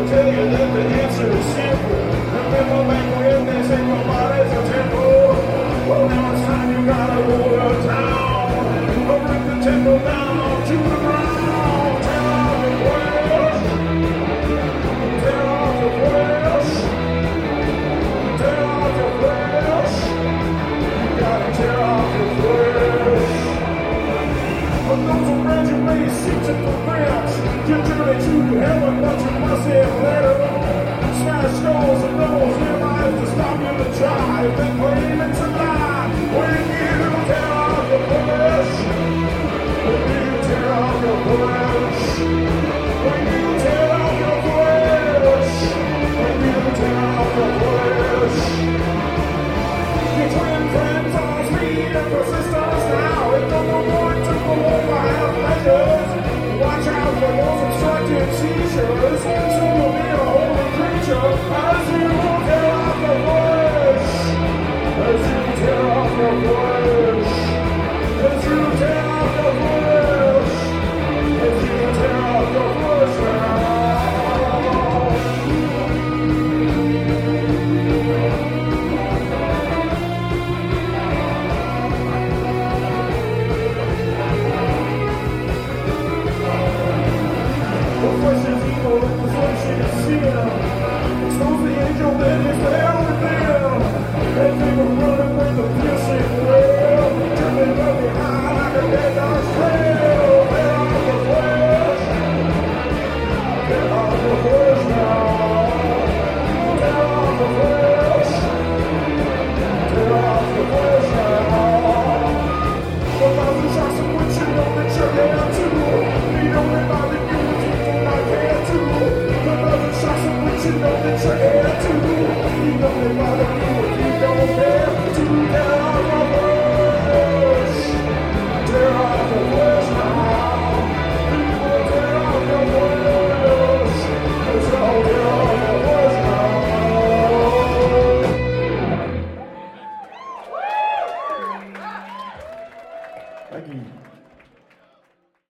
tell you that the answer is simple. Remember back when they said your body's a temple? Well, now it's time you gotta go to town. Bring the temple down to the ground. Tear off your flesh. Tear off your flesh. Tear off your flesh. You gotta tear off your flesh. But those around you may seem to prevent your journey to heaven, but you must have let it smash skulls and those realize to stop you to try. Then claim it's a lie when you tear off your flesh. When you tear off your flesh. When you tear off your flesh. When you tear off your flesh. Your twin friends are speed and persistence now. If no one wants to go over half measures, watch out for those obstructive seizures. Soon you'll be a holy creature as you tear off your flesh. As you tear off your flesh. As you tear off your flesh. As you tear off your flesh now. The flesh is evil and the flesh is sin. Expose the angel that is there within. And they were running with the piercing wail. Turning from behind like a dead dog's trail. Tear off the flesh. Tear off the flesh now. Tear off the flesh. Tear off the flesh now. The thousand shots of which you know that you're there too. Need only by the shots of which you know that you're heir to. You know they bother you if you don't